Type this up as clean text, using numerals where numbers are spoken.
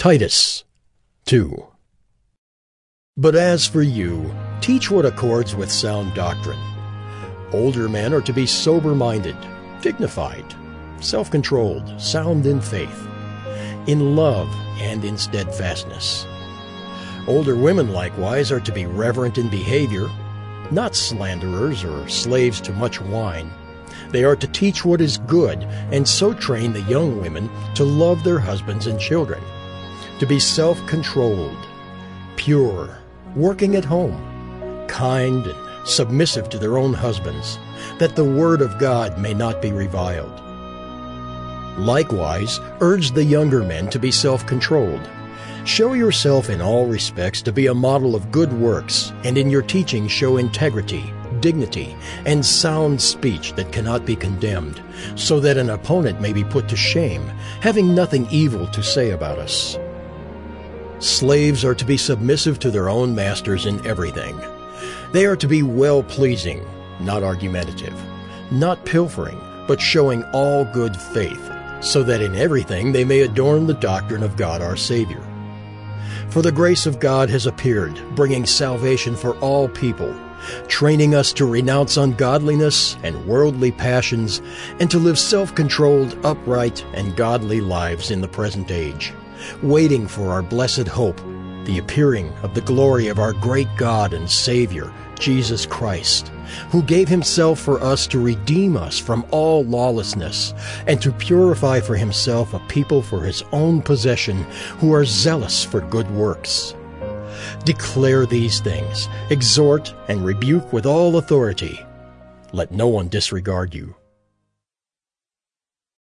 Titus 2. But as for you, teach what accords with sound doctrine. Older men are to be sober-minded, dignified, self-controlled, sound in faith, in love and in steadfastness. Older women likewise are to be reverent in behavior, not slanderers or slaves to much wine. They are to teach what is good, and so train the young women to love their husbands and children, to be self-controlled, pure, working at home, kind and submissive to their own husbands, that the word of God may not be reviled. Likewise, urge the younger men to be self-controlled. Show yourself in all respects to be a model of good works, and in your teaching show integrity, dignity, and sound speech that cannot be condemned, so that an opponent may be put to shame, having nothing evil to say about us. Slaves are to be submissive to their own masters in everything. They are to be well-pleasing, not argumentative, not pilfering, but showing all good faith, so that in everything they may adorn the doctrine of God our Savior. For the grace of God has appeared, bringing salvation for all people, training us to renounce ungodliness and worldly passions, and to live self-controlled, upright, and godly lives in the present age, waiting for our blessed hope, the appearing of the glory of our great God and Savior, Jesus Christ, who gave himself for us to redeem us from all lawlessness, and to purify for himself a people for his own possession, who are zealous for good works. Declare these things, exhort and rebuke with all authority. Let no one disregard you.